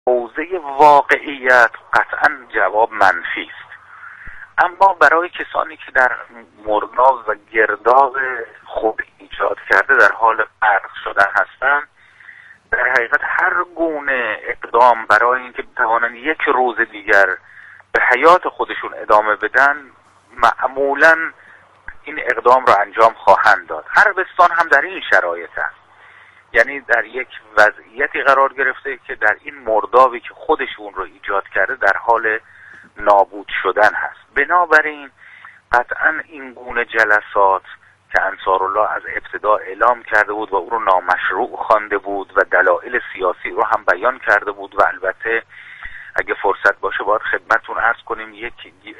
حوزه واقعیت قطعا جواب منفی است. اما برای کسانی که در مرداب و گرداب خود ایجاد کرده در حال غرق شدن هستند، در حقیقت هر گونه اقدام برای اینکه بتوانند یک روز دیگر به حیات خودشون ادامه بدن، معمولاً این اقدام را انجام خواهند داد. عربستان هم در این شرایط است، یعنی در یک وضعیتی قرار گرفته که در این مردابی که خودشون رو ایجاد کرده در حال نابود شدن هست. بنابراین قطعا این گونه جلسات که انصارالله از ابتدا اعلام کرده بود و او رو نامشروع خوانده بود و دلایل سیاسی رو هم بیان کرده بود و البته اگه فرصت باشه باید خدمتتون عرض کنیم یک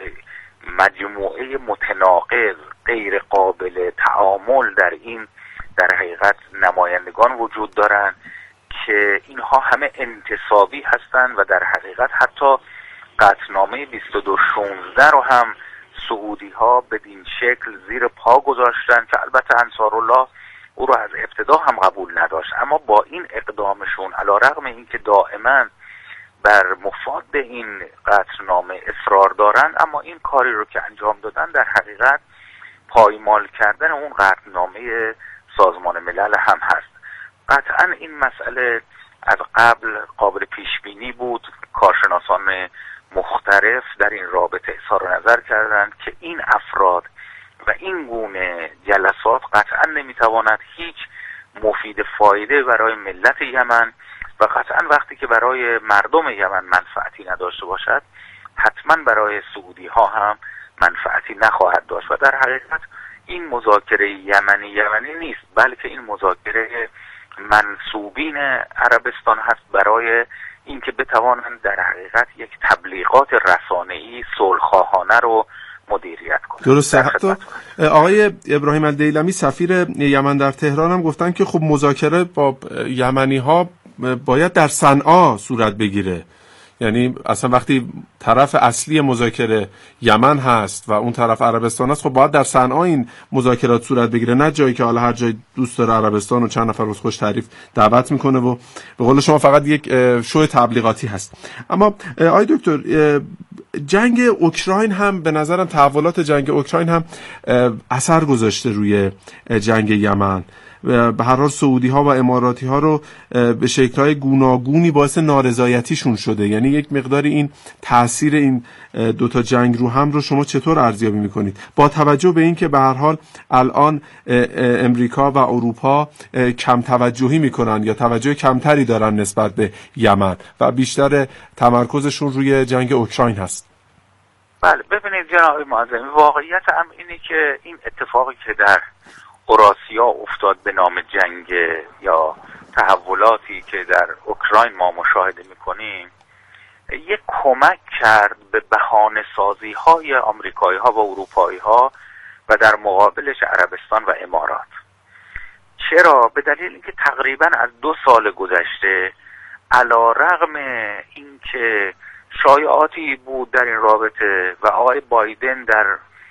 مجموعه متناقض غیر قابل تعامل در این در حقیقت نمایندگان وجود دارن که اینها همه انتصابی هستند و در حقیقت حتی قطعنامه 2216 رو هم سعودی ها بدین شکل زیر پا گذاشتن که البته انصارالله او رو از ابتدا هم قبول نداشت. اما با این اقدامشون علی رغم اینکه دائما بر مفاد این قطعنامه اصرار دارن، اما این کاری رو که انجام دادن در حقیقت پایمال کردن اون قطعنامه سازمان ملل هم هست. قطعا این مسئله از قبل قابل پیش بینی بود. کارشناسان مختلف در این رابطه اظهار نظر کردند که این افراد و این گونه جلسات قطعا نمیتواند هیچ مفید فایده برای ملت یمن و قطعا وقتی که برای مردم یمن منفعتی نداشته باشد حتما برای سعودی ها هم منفعتی نخواهد داشت. و در حقیقت این مذاکره یمنی نیست، بلکه این مذاکره منسوبین عربستان هست برای اینکه بتوانند در حقیقت یک تبلیغات رسانه‌ای صلح‌خواهانه رو مدیریت کنند. درسته. حتی آقای ابراهیم الدیلمی سفیر یمن در تهران هم گفتن که خب مذاکره با یمنی‌ها باید در صنعا صورت بگیره. یعنی اصلا وقتی طرف اصلی مذاکره یمن هست و اون طرف عربستان هست، خب باید در صنعا این مذاکرات صورت بگیره، نه جایی که حالا هر جای دوست داره عربستان و چند نفر رو خوش تعریف دعوت میکنه و به قول شما فقط یک شو تبلیغاتی هست. اما آقای دکتر، جنگ اوکراین هم به نظرم تحولات جنگ اوکراین هم اثر گذاشته روی جنگ یمن. به هر حال سعودی ها و اماراتی ها رو به شکل‌های گوناگونی باعث نارضایتیشون شده. یعنی یک مقداری این تأثیر این دوتا جنگ رو هم رو شما چطور ارزیابی میکنید با توجه به این که به هر حال الان امریکا و اروپا کم توجهی میکنن یا توجه کمتری دارن نسبت به یمن و بیشتر تمرکزشون روی جنگ اوکراین هست؟ بله، ببینید جناب معظمی، واقعیت هم اینه که این اتفاقی که در اوراسیا افتاد به نام جنگ یا تحولاتی که در اوکراین ما مشاهده میکنیم یک کمک کرد به بهانه سازی های آمریکایی ها و اروپایی ها و در مقابلش عربستان و امارات. چرا؟ به دلیل اینکه تقریبا از 2 سال گذشته علی رغم اینکه شایعاتی بود در این رابطه و آقای بایدن در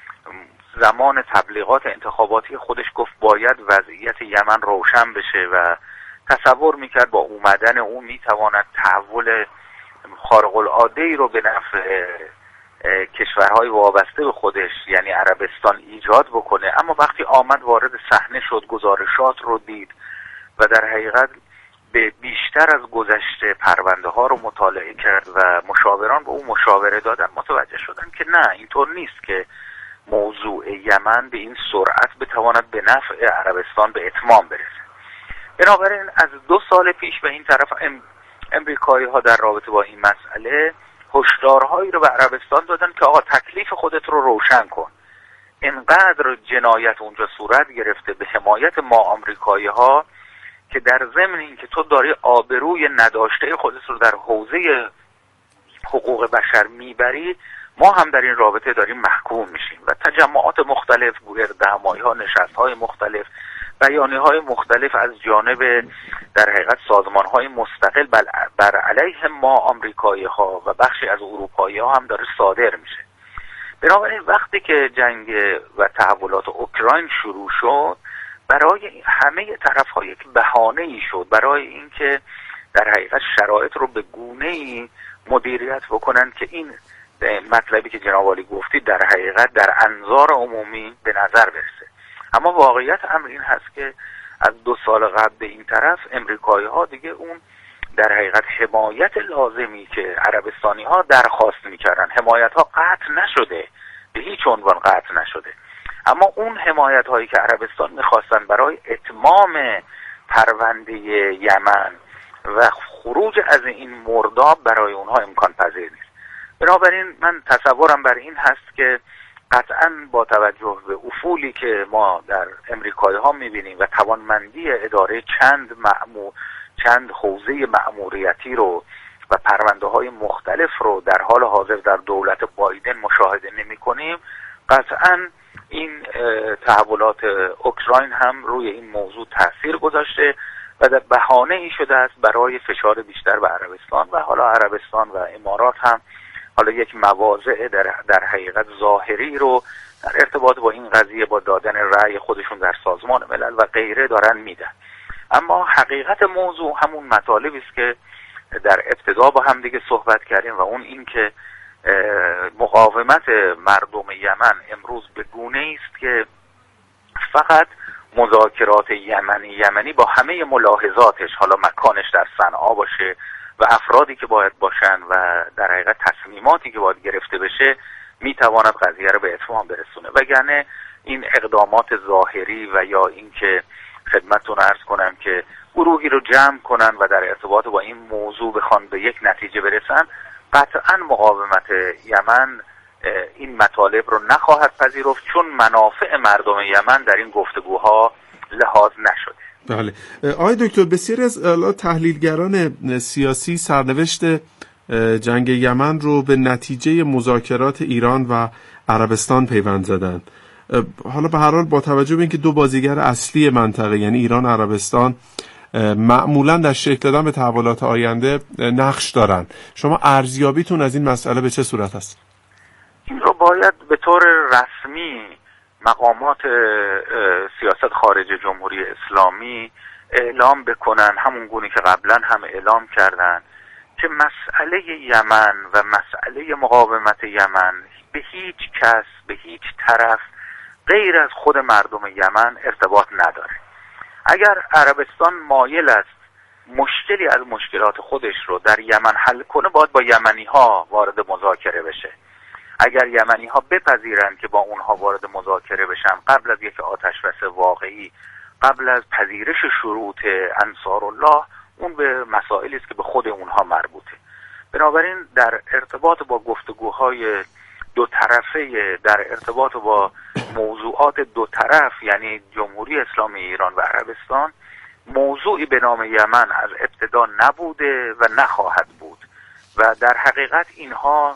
زمان تبلیغات انتخاباتی خودش گفت باید وضعیت یمن روشن بشه و تصور میکرد با اومدن اون میتواند تحول خارق العاده رو به نفع کشورهای وابسته به خودش یعنی عربستان ایجاد بکنه. اما وقتی آمد وارد صحنه شد، گزارشات رو دید و در حقیقت به بیشتر از گذشته پرونده ها رو مطالعه کرد و مشاوران به اون مشاوره دادن، متوجه شدن که نه، اینطور نیست که موضوع یمن به این سرعت بتواند به نفع عربستان به اتمام برسه. بنابراین از 2 سال پیش به این طرف امریکایی ها در رابطه با این مسئله هشدارهایی رو به عربستان دادن که آقا تکلیف خودت رو روشن کن. اینقدر جنایت اونجا صورت گرفته به حمایت ما آمریکایی ها که در ضمن این که تو داری آبروی نداشته خودت رو در حوزه حقوق بشر میبری، ما هم در این رابطه داریم محکوم میشیم. و تجمعات مختلف، گردهمایی ها، نشست های مختلف، بیانیه های مختلف از جانب در حقیقت سازمان های مستقل بر علیه ما آمریکایی ها و بخشی از اروپایی ها هم داره صادر میشه. بنابراین وقتی که جنگ و تحولات اوکراین شروع شد، برای همه طرف ها یک بهانه ای شد برای اینکه در حقیقت شرایط رو به گونه‌ای مدیریت بکنن که این مطلبی که جناب عالی گفتید در حقیقت در انظار عمومی به نظر برسه. اما واقعیت امر این هست که از 2 سال قبل به این طرف امریکایی‌ها دیگه اون در حقیقت حمایت لازمی که عربستانی ها درخواست میکردن، حمایت ها قطع نشده، به هیچ عنوان قطع نشده، اما اون حمایت هایی که عربستان میخواستن برای اتمام پرونده یمن و خروج از این مرداب برای اونها امکان پذیر نیست. بنابراین من تصورم بر این هست که قطعاً با توجه به افولی که ما در امریکایی ها میبینیم و توانمندی اداره چند حوزه مأموریتی رو و پرونده های مختلف رو در حال حاضر در دولت بایدن مشاهده نمی کنیم، قطعاً این تحولات اوکراین هم روی این موضوع تاثیر گذاشته و در بهانه ای شده است برای فشار بیشتر به عربستان و حالا عربستان و امارات هم حالا یک مواضع در حقیقت ظاهری رو در ارتباط با این قضیه با دادن رأی خودشون در سازمان ملل و غیره دارن میدن. اما حقیقت موضوع همون مطالبی است که در ابتدا با هم دیگه صحبت کردیم و اون این که مقاومت مردم یمن امروز به گونه‌ای است که فقط مذاکرات یمنی با همه ملاحظاتش، حالا مکانش در صنعا باشه و افرادی که باید باشن و در حقیقت تصمیماتی که باید گرفته بشه، میتواند قضیه رو به اتمام برسونه. وگرنه این اقدامات ظاهری و یا این که خدمتتون عرض کنم که گروهی رو جمع کنن و در ارتباط با این موضوع بخوان به یک نتیجه برسن، قطعا مقاومت یمن این مطالب رو نخواهد پذیرفت، چون منافع مردم یمن در این گفتگوها لحاظ نشده. بله آقای دکتر، بسیاری از تحلیلگران سیاسی سرنوشت جنگ یمن رو به نتیجه مذاکرات ایران و عربستان پیوند زدن. حالا به هر حال با توجه به اینکه 2 بازیگر اصلی منطقه یعنی ایران و عربستان معمولا در شکل دادن به تحولات آینده نقش دارن، شما ارزیابیتون از این مسئله به چه صورت است؟ این رو باید به طور رسمی مقامات سیاست خارجه جمهوری اسلامی اعلام بکنن، همون گونه که قبلا هم اعلام کردن که مسئله یمن و مسئله مقاومت یمن به هیچ کس، به هیچ طرف غیر از خود مردم یمن ارتباط نداره. اگر عربستان مایل است مشکلی از مشکلات خودش رو در یمن حل کنه، باید با یمنی ها وارد مذاکره بشه. اگر یمنی ها بپذیرند که با اونها وارد مذاکره بشن قبل از یک آتشبس واقعی، قبل از پذیرش شروط انصارالله، اون به مسائلی است که به خود اونها مربوطه. بنابراین در ارتباط با گفتگوهای 2 طرفه، در ارتباط با موضوعات 2 طرف یعنی جمهوری اسلامی ایران و عربستان، موضوعی به نام یمن از ابتدا نبوده و نخواهد بود و در حقیقت اینها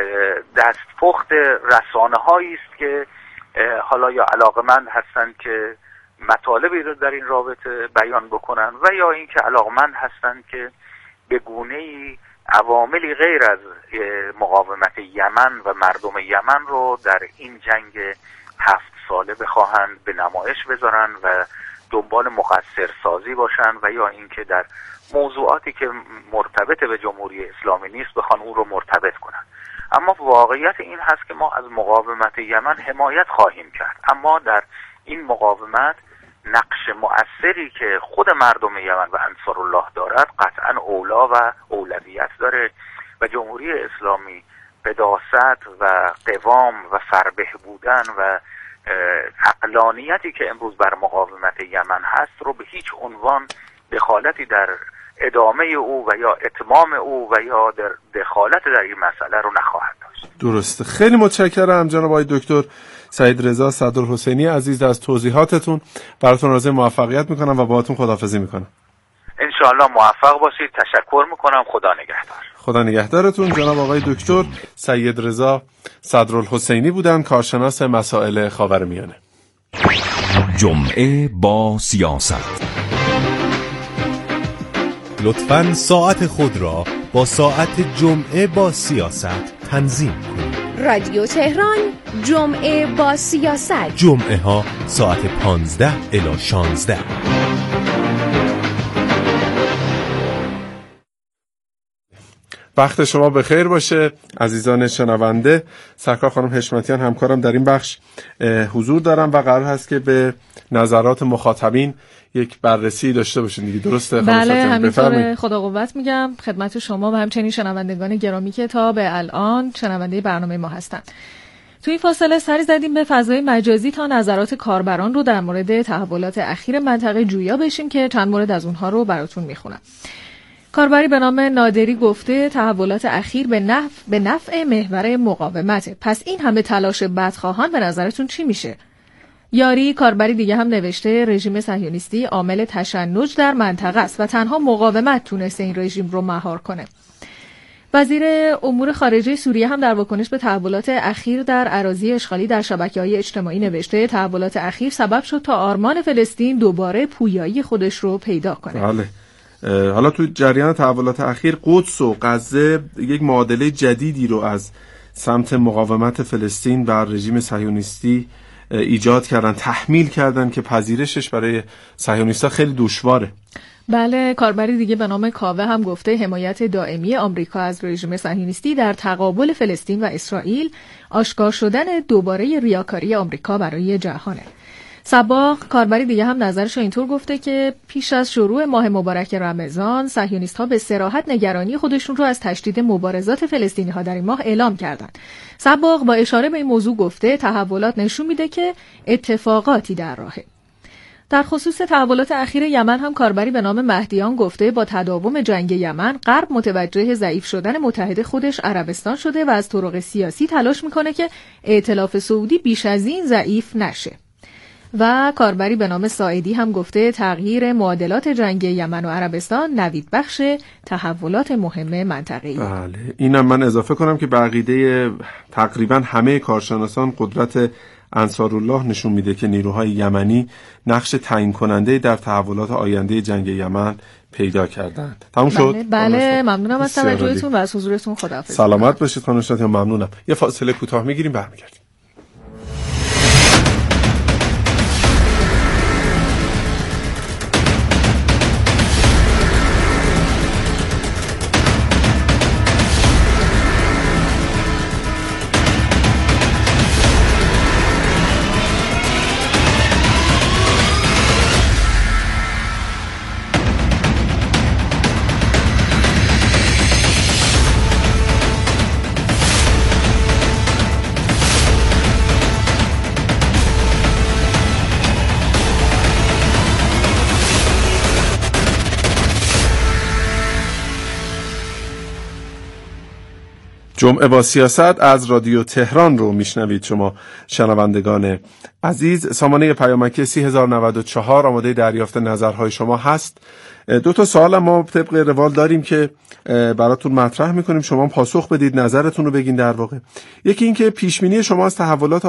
دستپخت رسانه هایی است که حالا یا علاقمند هستند که مطالبی رو در این رابطه بیان بکنن و یا اینکه علاقمند هستند که به گونه‌ای عواملی غیر از مقاومت یمن و مردم یمن رو در این جنگ 7 ساله بخواهند به نمایش بذارن و دنبال مقصر سازی باشن و یا اینکه در موضوعاتی که مرتبط به جمهوری اسلامی نیست بخوان اون رو مرتبط کنن. اما واقعیت این هست که ما از مقاومت یمن حمایت خواهیم کرد، اما در این مقاومت نقش مؤثری که خود مردم یمن و انصارالله دارد قطعا اولا و اولویت داره و جمهوری اسلامی قداست و قوام و فربه بودن و عقلانیتی که امروز بر مقاومت یمن هست رو به هیچ عنوان دخالتی در ادامه او و یا اتمام او و یا در دخالت در این مسئله رو نخواهد داشت. درسته. خیلی متشکرم جناب آقای دکتر سعید رضا صدرالحسینی عزیز از توضیحاتتون. براتون آرزوی موفقیت میکنم و باهاتون خداحافظی میکنم. انشاءالله موفق باشید. تشکر میکنم. خدا نگهدار. خدا نگهدارتون. جناب آقای دکتر سید رضا صدرالحسینی بودن، کارشناس مسائل خاورمیانه. جمعه با سیاست. لطفاً ساعت خود را با ساعت جمعه با سیاست تنظیم کنید. رادیو تهران جمعه با سیاست، جمعه ها ساعت 15 الی 16. وقت شما بخیر باشه عزیزان شنونده. سرکار خانم حشمتیان همکارم در این بخش حضور دارم و قرار هست که به نظرات مخاطبین یک بررسی داشته باشین دیگه، درسته؟ بله همینطوره. خدا قوت میگم خدمت شما و همچنین شنوندگان گرامی که تا به الان شنونده برنامه ما هستن. تو این فاصله سری زدیم به فضای مجازی تا نظرات کاربران رو در مورد تحولات اخیر منطقه جویا بشیم که چند مورد از اونها رو براتون میخونم. کاربری به نام نادری گفته تحولات اخیر به نفع محور مقاومته. پس این همه تلاش بدخواهان به نظرتون چی میشه؟ یاری کاربری دیگه هم نوشته رژیم صهیونیستی عامل تشنج در منطقه است و تنها مقاومت تونسته این رژیم رو مهار کنه. وزیر امور خارجه سوریه هم در واکنش به تحولات اخیر در اراضی اشغالی در شبکه‌های اجتماعی نوشته تحولات اخیر سبب شد تا آرمان فلسطین دوباره پویایی خودش رو پیدا کنه. بله. حالا تو جریان تحولات اخیر قدس و غزه یک معادله جدیدی رو از سمت مقاومت فلسطین بر رژیم صهیونیستی ایجاد کردن، تحمیل کردن که پذیرشش برای صهیونیست‌ها خیلی دشواره. بله، کاربری دیگه به نام کاوه هم گفته حمایت دائمی آمریکا از رژیم صهیونیستی در تقابل فلسطین و اسرائیل آشکار شدن دوباره ریاکاری آمریکا برای جهانه. صباغ کاربری دیگه هم نظرش اینطور گفته که پیش از شروع ماه مبارک رمضان صهیونیست‌ها به صراحت نگرانی خودشون رو از تشدید مبارزات فلسطینی‌ها در این ماه اعلام کردند. صباغ با اشاره به این موضوع گفته تحولات نشون میده که اتفاقاتی در راهه. در خصوص تحولات اخیر یمن هم کاربری به نام مهدیان گفته با تداوم جنگ یمن غرب متوجه ضعیف شدن متحد خودش عربستان شده و از طرق سیاسی تلاش میکنه که ائتلاف سعودی بیش از این ضعیف نشه. و کاربری به نام ساعدی هم گفته تغییر معادلات جنگ یمن و عربستان نوید بخش تحولات مهم منطقه‌ای. بله، اینم من اضافه کنم که به عقیده تقریبا همه کارشناسان قدرت انصارالله نشون میده که نیروهای یمنی نقش تعیین کننده در تحولات آینده جنگ یمن پیدا کردند. تموم شد؟ بله ممنونم از توجهتون و از حضورتون. خداحافظ. سلامت باشید خانم شاتیان. ممنونم. یه فاصله کوتاه میگیریم برمیگردیم. جمعه با سیاست از رادیو تهران رو میشنوید شما شنوندگان عزیز. سامانه پیامکی 3094 آماده دریافت نظرهای شما هست. دو تا سوال ما طبق روال داریم که براتون مطرح میکنیم، شما پاسخ بدید، نظرتون رو بگین. در واقع یکی این که پیشبینی شما از تحولات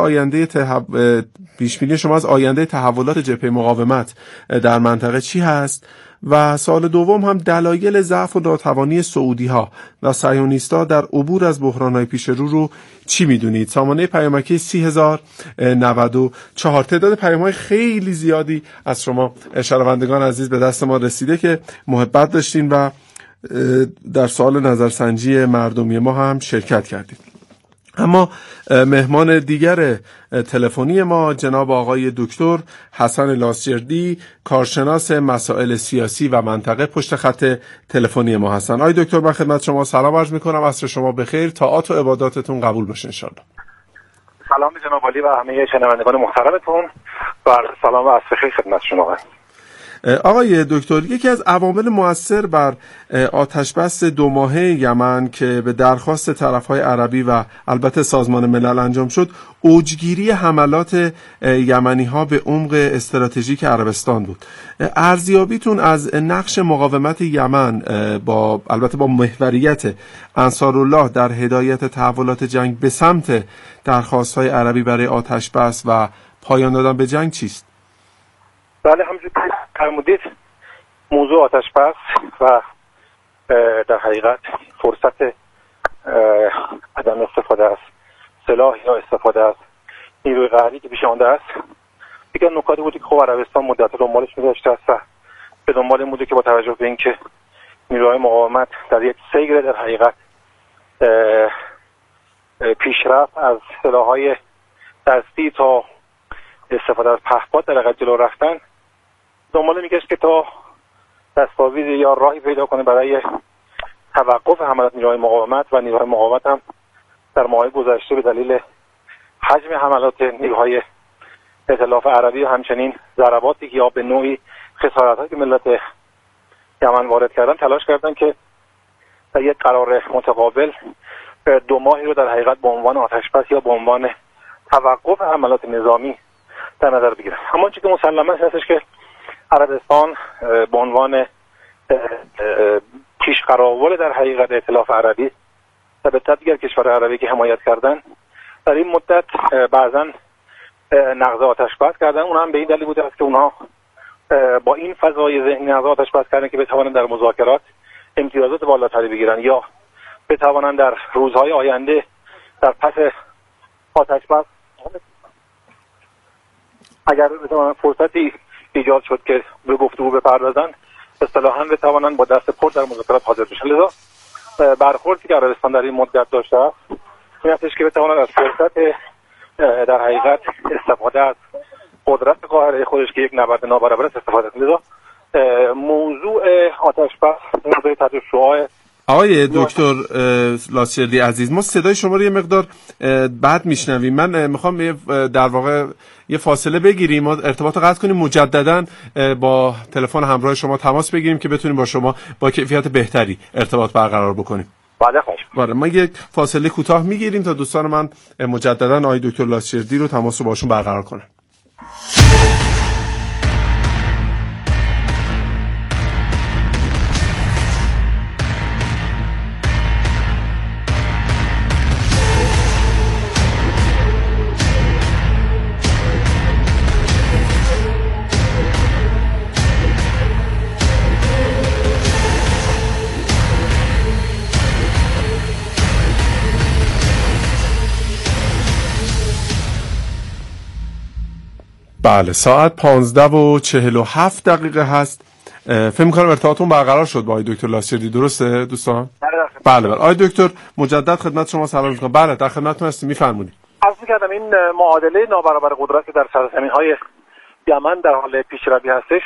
آینده تحولات جبهه مقاومت در منطقه چی هست؟ و سوال دوم هم دلایل ضعف و ناتوانی سعودی‌ها و صهیونیست‌ها در عبور از بحران‌های پیش رو چی می‌دونید؟ سامانه پیامکی 3094. تعداد پیام‌های خیلی زیادی از شما شنوندگان عزیز به دست ما رسیده که محبت داشتین و در سوال نظرسنجی مردمی ما هم شرکت کردید. اما مهمان دیگر تلفنی ما جناب آقای دکتر حسن لاسجردی، کارشناس مسائل سیاسی و منطقه، پشت خط تلفنی ما هستن. آقای دکتر من خدمت شما سلام عرض میکنم. عصر شما بخیر، طاعات و عباداتتون قبول باشه انشالله. سلام جناب عالی و همه شنوندگان محترمتون و سلام و عصر خیر خدمت شما. آقای دکتر، یکی از عوامل مؤثر بر آتشبس 2 ماهه یمن که به درخواست طرف‌های عربی و البته سازمان ملل انجام شد، اوجگیری حملات یمنی‌ها به عمق استراتژیک عربستان بود. ارزیابیتون از نقش مقاومت یمن البته با محوریت انصارالله در هدایت تحولات جنگ به سمت درخواست‌های عربی برای آتشبس و پایان دادن به جنگ چیست؟ بله، همونجور که فرمودید موضوع آتشبس و در حقیقت فرصت عدم استفاده از سلاح یا استفاده از نیروی قهری که پیش آمده است یکی از نکاتی بودی که خب عربستان مدت دنبالش می‌داشته است و به دنبال این بوده که با توجه به اینکه نیروهای مقاومت در یک سیر در حقیقت پیشرفت از سلاح‌های دستی تا استفاده از پهپاد در حقیقت جلو رفتن دنبال میگشت که تا دستاویز یا راهی پیدا کنه برای توقف حملات نیروهای مقاومت و نیروهای مقاومت هم در ماه‌های گذشته به دلیل حجم حملات نیروهای ائتلاف عربی و همچنین ضرباتی که یا به نوعی خسارت‌هایی که ملت یمن وارد کردن تلاش کردن که در یک قرار متقابل 2 ماهی رو در حقیقت به عنوان آتش‌بس یا به عنوان توقف حملات نظامی در نظر بگیرن. اما چیزی که مسلماً هستش که عربستان به عنوان پیشقراول در حقیقت ائتلاف عربی و به تبع دیگر کشور عربی که حمایت کردن در این مدت بعضاً نقض آتش‌بس کردن. اونها هم به این دلیل بوده است که اونها با این فضای ذهنی نقض آتش‌بس کردن که بتوانند در مذاکرات امتیازات بالاتری بگیرن یا بتوانند در روزهای آینده در پس آتش‌بس اگر بتوانند فرصتی ایجاد شد که به گفتگو بپردازند اصطلاحاً بتوانند با دست پر در مذاکرات حاضر بشن. لذا برخوردی که عربستان در این مدت داشته است این هستش که بتواند از فرصت در حقیقت استفاده از قدرت قاهره خودش که یک نبرد نابرابر است استفاده کنه. لذا موضوع آتش‌بس موضوع تحت شعاع آقای دکتر لاچردی عزیز، ما صدای شما رو یه مقدار بعد میشنویم. من میخوام در واقع یه فاصله بگیریم، ما ارتباط رو قطع کنیم، مجددا با تلفن همراه شما تماس بگیریم که بتونیم با شما با کیفیت بهتری ارتباط برقرار بکنیم. بله خواهش. ما یک فاصله کوتاه میگیریم تا دوستان من مجددا آقای دکتر لاچردی رو تماس رو باشون برقرار کنن. بله، ساعت 15:47 هست. فکر می‌کنم ارتباطتون برقرار شد با آقای دکتر لاچردی، درسته دوستان؟ بله. آقای دکتر مجدد خدمت شما سلام می‌کنم. بله در خدمتتون هستیم، می‌فرمایید. عرض می‌کردم این معادله نابرابر قدرت که در سرزمین‌های یمن در حال پیشروی هستش،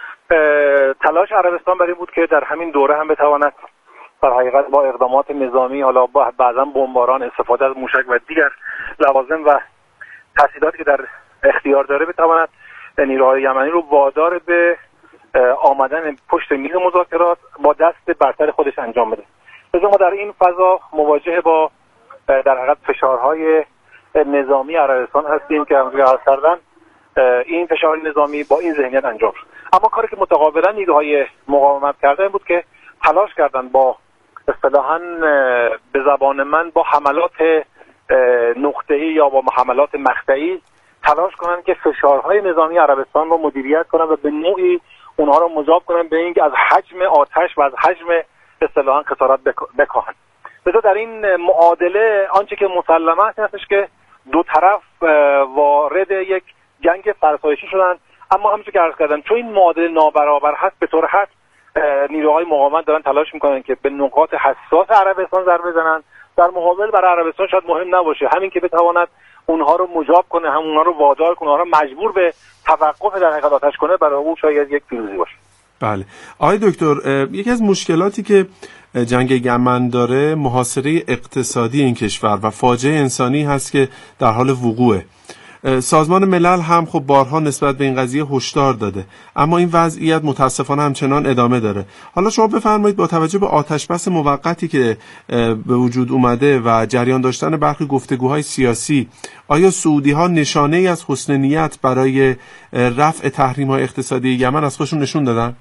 تلاش عربستان برای بود که در همین دوره هم بتواند در حقیقت با اقدامات نظامی، حالا بعضا بمباران، استفاده از موشک و دیگر لوازم و تسهیلاتی که در اختیار داره بتواند نیروهای یمنی رو وادار به آمدن پشت میز مذاکرات با دست برتر خودش انجام بده. لذا ما در این فضا مواجه با در حقیقت فشارهای نظامی عربستان هستیم که همونجوری عرض کردن این فشار نظامی با این ذهنیت انجام شد. اما کاری که متقابلا نیروهای مقاومت کردن بود که تلاش کردن با اصطلاحاً به زبان من با حملات نقطه‌ای یا با حملات مقطعی تلاش کنن که فشارهای نظامی عربستان رو مدیریت کنن و به نوعی اونها رو مجاب کنن به اینکه از حجم آتش و از حجم اصطلاحاً خسارات بکاهن. لذا در این معادله آنچه که مسلمه است هستش که دو طرف وارد یک جنگ فرسایشی شدن. اما همونجوری که عرض کردم چون این معادله نابرابر هست به طور حد نیروهای مقاومت دارن تلاش میکنن که به نقاط حساس عربستان ضربه بزنن. در مقابل برای عربستان شاید مهم نباشه همین که بتواند اونها رو مجاب کنه، هم اونها رو وادار کنه، اونها رو مجبور به توقف در حقیقت آتش کنه، برای او شاید یک پیروزی باشه. بله آقای دکتر، یکی از مشکلاتی که جنگ یمن داره محاصره اقتصادی این کشور و فاجعه انسانی هست که در حال وقوعه. سازمان ملل هم خب بارها نسبت به این قضیه هشدار داده، اما این وضعیت متاسفانه همچنان ادامه داره. حالا شما بفرمایید با توجه به آتش‌بس موقتی که به وجود اومده و جریان داشتن برخی گفتگوهای سیاسی، آیا سعودی‌ها نشانه‌ای از حسن نیت برای رفع تحریم‌های اقتصادی یمن از خودشون نشون دادن؟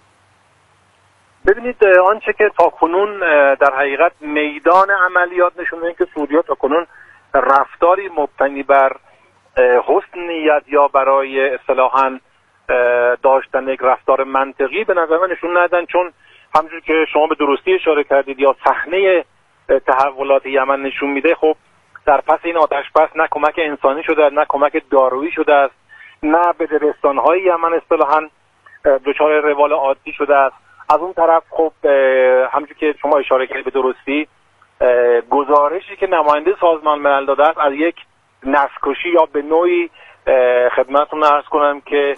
ببینید آنچه که تاکنون در حقیقت میدان عملیات نشون میده که سعودی‌ها تاکنون رفتاری مبتنی بر حسن نیت یا برای اصطلاحاً داشتن یک رفتار منطقی به نظر من نشون ندادن، چون همونجوری که شما به درستی اشاره کردید یا صحنه تحولات یمن نشون میده، خب در پس این آتش‌بس نه کمک انسانی شده، نه کمک دارویی شده است، نه به دبستان‌های یمن اصطلاحاً دچار روال عادی شده است. از اون طرف خب همونجوری که شما اشاره کردید به درستی گزارشی که نماینده سازمان ملل داده است از یک نسل‌کشی یا به نوعی خدمتتون عرض کنم که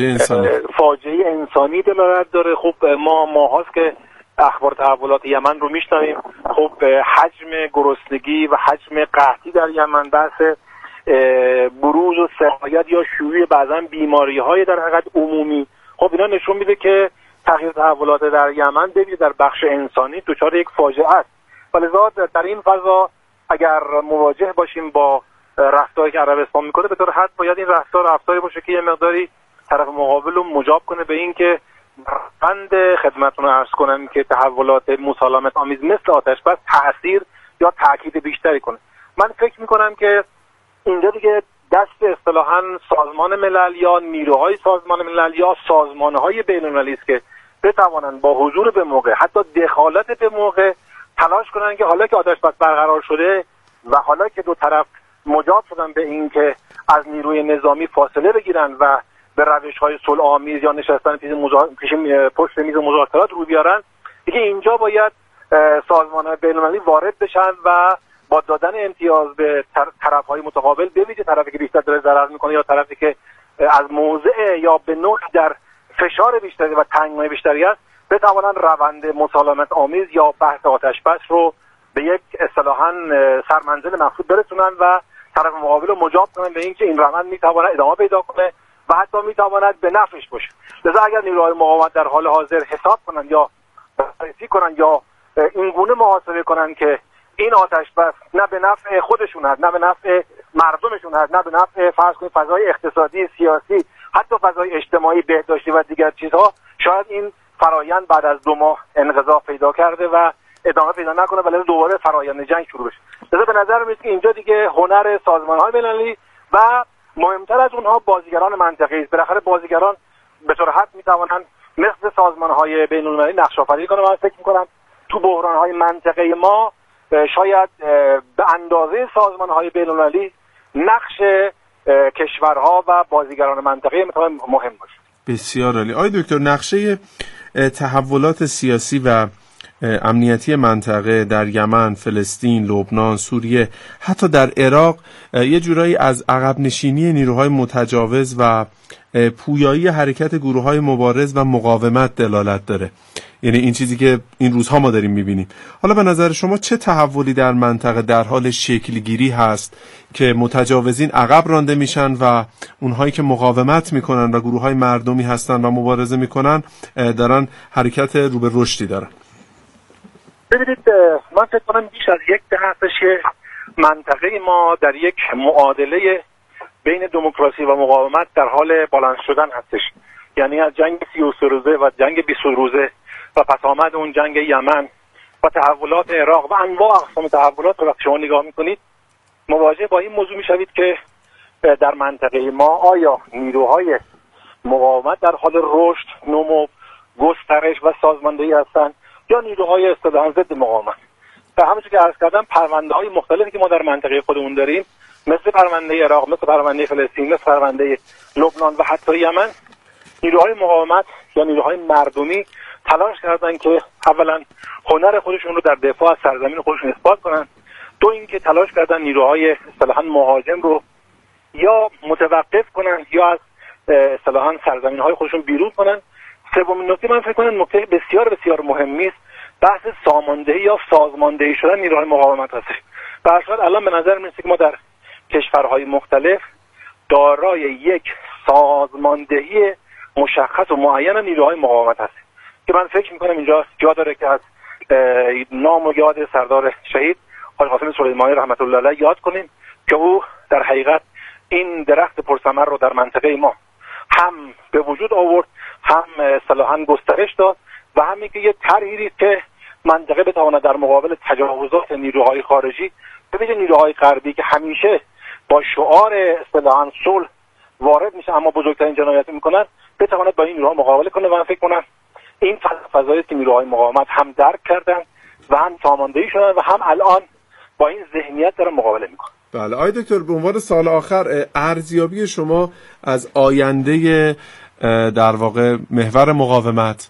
فاجعه انسانی دلالت داره. خب ماهاست که اخبار تحولات یمن رو میشنویم. خب حجم گرسنگی و حجم قحطی در یمن، بحث بروز و سرایت یا شیوع بعضا بیماری‌های در حقیقت عمومی، خب اینا نشون میده که تغییر تحولات در یمن ببینید در بخش انسانی دچار یک فاجعه است. ولذا در این فضا اگر مواجه باشیم با رفتاری که عربستان میکنه، به طور حد باید این رفتاری باشه که یه مقداری طرف مقابل رو مجاب کنه به این که بند خدمتتون عرض کنم که تحولات مسالمت آمیز مثل آتش بس تأثیر یا تاکید بیشتری کنه. من فکر میکنم که اینجا دیگه دست اصطلاحاً سازمان ملل یا نیروهای سازمان ملل یا سازمانهای بین‌المللی است که بتوانند با حضور به موقع، حتی دخالت به موقع، تلاش کنند که حالا که آتش بس برقرار شده و حالا که دو طرف مجاب شدن به این که از نیروی نظامی فاصله بگیرن و به روش‌های صلح‌آمیز یا نشستن پشت میز مذاکرات رو بیارن، دیگه اینجا باید سازمان‌های بین‌المللی وارد بشن و با دادن امتیاز به طرف‌های متقابل، ببینید طرفی که بیشتر داره ضرر میکنه یا طرفی که از موضع یا به نوعی در فشار بیشتری و تنگنای بیشتری است، بتوانند روند مسالمت آمیز یا بحث آتش بس رو به یک اصطلاحاً سرمنزل مقصود برسونن و طرف مقابل رو مجاب کنن به اینکه این روند میتواند ادامه پیدا کنه و حتی میتواند به نفعش باشه. لذا اگر نیروهای مقاومت در حال حاضر حساب کنن یا بررسی کنن یا اینگونه محاسبه کنن که این آتش بس نه به نفع خودشون هست، نه به نفع مردمشون هست، نه به نفع فرض کنید فضای اقتصادی، سیاسی، حتی فضای اجتماعی، بهداشتی و دیگر چیزها، شاید این فرایند بعد از 2 ماه انقضا پیدا کرده و ادامه پیدا نکنه، ولی دوباره فرایند جنگ شروع بشه. لذا به نظر میاد که اینجا دیگه هنر سازمان‌های بین‌المللی و مهمتر از اونها بازیگران منطقه‌ای است. بالاخره بازیگران به طور حد میتوانند مثل سازمان‌های بین‌المللی نقش آفرینی کنند. من فکر می‌کنم تو بحران‌های منطقه‌ای ما شاید به اندازه سازمان‌های بین‌المللی نقش کشورها و بازیگران منطقه‌ای میتونه مهم باشه. بسیار عالی. آقای دکتر، نقشه تحولات سیاسی و امنیتی منطقه در یمن، فلسطین، لبنان، سوریه، حتی در عراق یه جورایی از عقب نشینی نیروهای متجاوز و پویایی حرکت گروه‌های مبارز و مقاومت دلالت داره. یعنی این چیزی که این روزها ما داریم می‌بینیم. حالا به نظر شما چه تحولی در منطقه در حال شکلگیری هست که متجاوزین عقب رانده میشن و اونهایی که مقاومت میکنن و گروه‌های مردمی هستن و مبارزه میکنن دارن حرکت رو به رشدی دارن؟ ببینید، من فکر کنم بیش از یک دهه هستش منطقه ما در یک معادله بین دموکراسی و مقاومت در حال بالانس شدن هستش. یعنی از جنگ 33 روزه و جنگ 20 روزه و پس آمد اون جنگ یمن و تحولات عراق و انواع اقسام تحولات رو وقتی شما نگاه میکنید، مواجه با این موضوع میشوید که در منطقه ما آیا نیروهای مقاومت در حال رشد، نمو، گسترش و سازماندهی هستند یا نیروهای اصطلاحاً ضد مقاومت. و همونطور که عرض کردم، پرونده‌های مختلفی که ما در منطقه خودمون داریم، مثل پرونده عراق، مثل پرونده فلسطین، مثل پرونده لبنان و حتی یمن، نیروهای مقاومت یا نیروهای مردمی تلاش کردن که اولا هنر خودشون رو در دفاع از سرزمین خودشون اثبات کنن، دو اینکه تلاش کردن نیروهای اصطلاحاً مهاجم رو یا متوقف کنن یا از اصطلاحاً سرزمین‌های خودشون بیرون کنن. سومین نکته من فکر کنم نکته بسیار بسیار مهمی است، بحث ساماندهی یا سازماندهی شدن نیروهای مقاومت هست. به هر صورت الان به نظر میاد که ما در کشورهای مختلف دارای یک سازماندهی مشخص و معین نیروهای مقاومت هست که من فکر میکنم اینجا جا داره که از نام و یاد سردار شهید حاج قاسم سلیمانی رحمت الله علیه یاد کنیم که او در حقیقت این درخت پرثمر رو در منطقه ما هم به وجود آورد، هم اصطلاحاً گسترش داد و همین که یه طرحی که منطقه بتواند در مقابل تجاوزات نیروهای خارجی، ببینید نیروهای غربی که همیشه با شعار اصطلاحاً صلح وارد میشه اما بزرگترین جنایت میکنن، بتواند با این نیروها مقابله کنه. و من فکر کنم این فضایی که نیروهای مقاومت هم درک کردن و هم ساماندهی شدن و هم الان با این ذهنیت دارن مقابله میکنن. بله آقای دکتر، به عنوان سال آخر ارزیابی شما از آینده در واقع محور مقاومت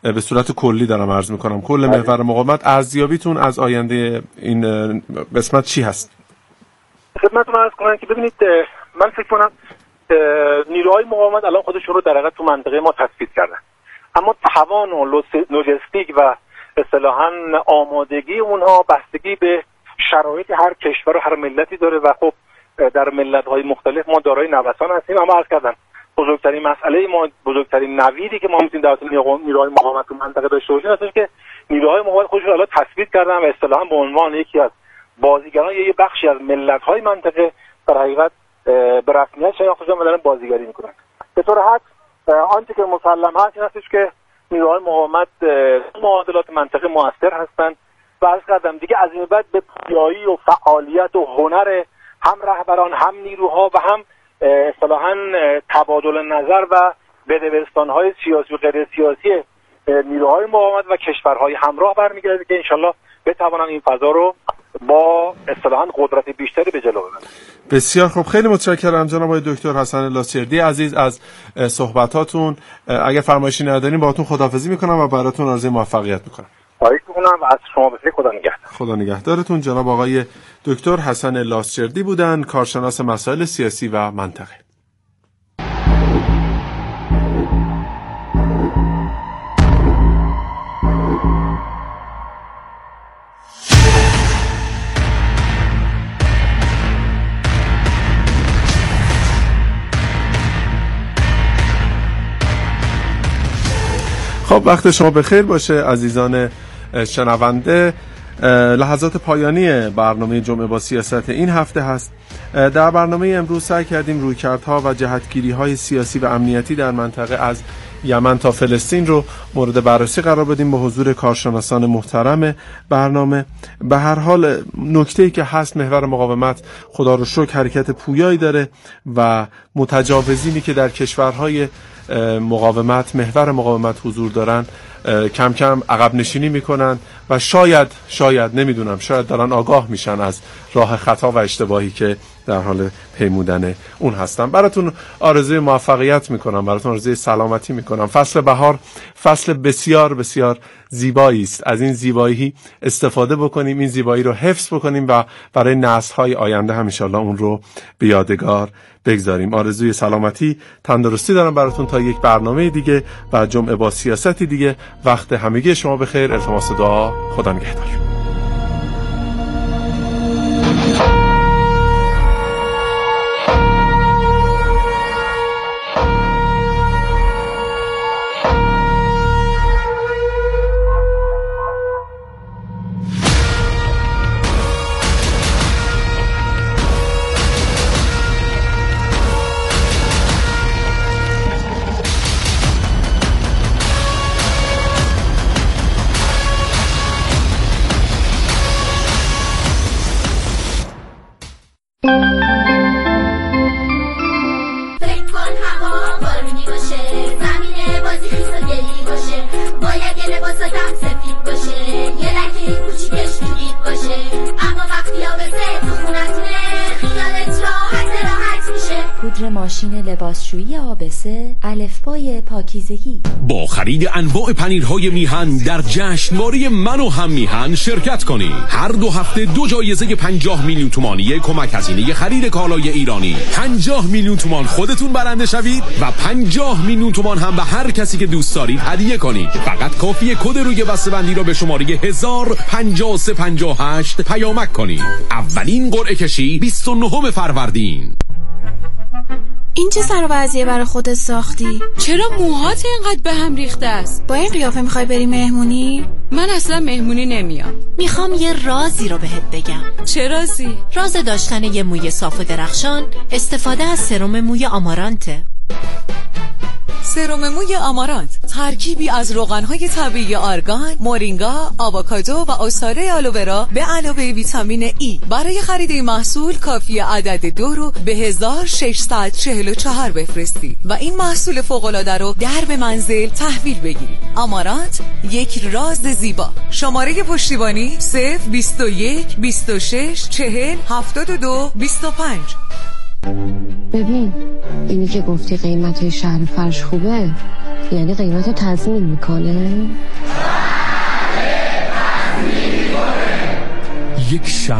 به صورت کلی دارم عرض میکنم، کل محور مقاومت، ارزیابیتون از آینده این قسمت چی هست؟ خدمتتون عرض کنم که ببینید من فکر کنم نیروهای مقاومت الان خودشون رو در حقیقت تو منطقه ما تثبیت کردن، اما توان و لوجستیک و اصطلاحاً آمادگی اونها بستگی به شرایط هر کشور و هر ملتی داره و خب در ملت‌های مختلف ما دارای نوسان هستیم. اما عرض کردم بزرگترین مسئله ما، بزرگترین نویدی که ما میتونیم در نیروهای مقاومت تو منطقه داشته باشیم هستش که نیروهای مقاومت خودشون الان تثبیت کردن و اصطلاحاً به عنوان یکی از بازیگران یا یه بخشی از ملت‌های منطقه در حقیقت به رسمیت شناخته شدن و دارن بازیگری میکنن. به طور حد آنچه که مسلم هست این هستش که نیروهای مقاومت معادلات منطقه موثر هستند و عرض کردم دیگه از این بعد به پویایی و فعالیت و هنر هم رهبران هم نیروها و هم اصطلاحاً تبادل نظر و بدبستان‌های سیاسی و غیر سیاسی نیروهای مقاومت و کشورهای همراه برمیگرده که انشالله بتوانن این فضا رو با اصطلاحاً قدرت بیشتری به جلو ببرن. بسیار خوب، خیلی متشکرم جناب آقای دکتر حسن لاچردی عزیز از صحبتاتون. اگر فرمایشی ندارین باهاتون خداحافظی میکنم و براتون آرزوی موفقیت میکنم. خواهش میکنم و از شما بسیار خدا نگهدار. خدا نگهدارتون. جناب آقای دکتر حسن لاچردی بودن، کارشناس مسائل سیاسی و منطقه. خب وقت شما بخیر باشه عزیزان شنونده. لحظات پایانی برنامه جمعه با سیاست این هفته هست. در برنامه امروز سعی کردیم رویکردها و جهتگیری‌های سیاسی و امنیتی در منطقه از یمن تا فلسطین رو مورد بررسی قرار بدیم با حضور کارشناسان محترم برنامه. به هر حال نکته‌ای که هست، محور مقاومت خدا رو شکر حرکت پویایی داره و متجاوزینی که در کشورهای مقاومت، محور مقاومت حضور دارن کم کم عقب نشینی میکنن و شاید نمیدونم، شاید دارن آگاه میشن از راه خطا و اشتباهی که در حال پیمودن اون هستن. براتون آرزوی موفقیت میکنم، براتون آرزوی سلامتی میکنم. فصل بهار فصل بسیار بسیار زیبایی است. از این زیبایی استفاده بکنیم، این زیبایی رو حفظ بکنیم و برای نسل‌های آینده هم ان شاءالله اون رو به یادگار بگذاریم. آرزوی سلامتی، تندرستی دارم براتون تا یک برنامه دیگه و جمعه با سیاستی دیگه. وقت همگی شما بخیر. التماس دعا. خدا نگهدار. ماشین لباسشویی آبسه، الفبای پاکیزگی. با خرید انواع پنیرهای میهن در جشنواره من و هم میهن شرکت کنید. هر 2 هفته 2 جایزه 50 میلیون تومانی کمک هزینه خرید کالای ایرانی. 50 میلیون تومان خودتون برنده شوید و 50 میلیون تومان هم به هر کسی که دوست دارید هدیه کنید. فقط کافیه کد روی بسته‌بندی را به شماره 105358 پیامک کنید. اولین قرعه کشی 29 فروردین. این چه سر و وضعیه برای خودت ساختی؟ چرا موهات اینقدر به هم ریخته است؟ با این قیافه میخوای بری مهمونی؟ من اصلا مهمونی نمیام. میخوام یه رازی رو بهت بگم. چه رازی؟ راز داشتن یه موی صاف و درخشان، استفاده از سرم موی آمارانته. سرم موی آمارانت ترکیبی از روغن‌های طبیعی آرگان، مورینگا، آووکادو و عصاره آلوورا به علاوه ویتامین ای. برای خرید این محصول کافی عدد 2 رو به 1644 بفرستی و این محصول فوق‌العاده رو در به منزل تحویل بگیرید. آمارانت، یک راز زیبا. شماره پشتیبانی 021 26 40 72 25. ببین اینی که گفتی قیمت شهر فرش خوبه، یعنی قیمت رو تضمین میکنه؟ یک